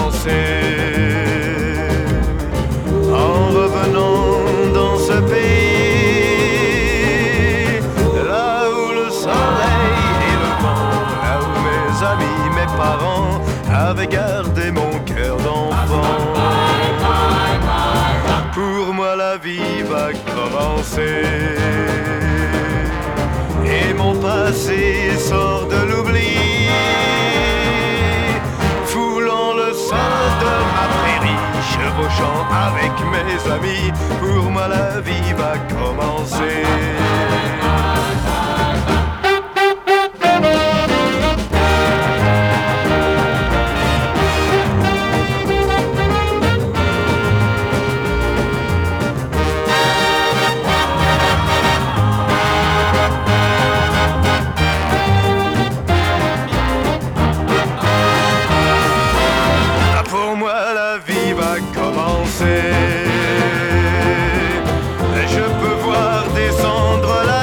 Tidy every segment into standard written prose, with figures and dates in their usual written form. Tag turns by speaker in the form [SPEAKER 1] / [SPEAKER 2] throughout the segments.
[SPEAKER 1] commencer. En revenant dans ce pays, là où le soleil et le vent, là où mes amis, mes parents avaient gardé mon cœur d'enfant. Pour moi la vie va commencer, et mon passé sort de l'oubli, foulant le sol de ma prairie, chevauchant avec mes amis. Pour moi la vie va commencer. Je peux voir descendre la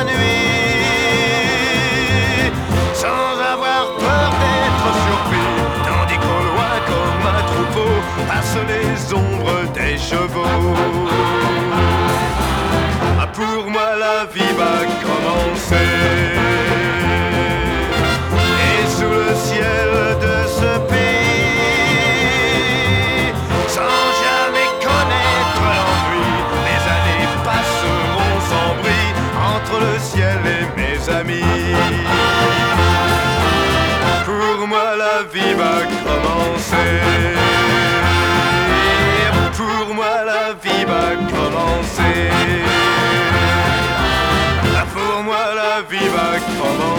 [SPEAKER 1] nuit sans avoir peur d'être surpris, tandis qu'au loin comme un troupeau passent les ombres des chevaux. Pour moi la vie va commencer, et sous le ciel de ce pays, sans jamais connaître l'ennui, mes années passeront sans bruit entre le ciel et mes amis. Pour moi la vie va commencer, pour moi la vie va commencer, pour moi la vie va commencer.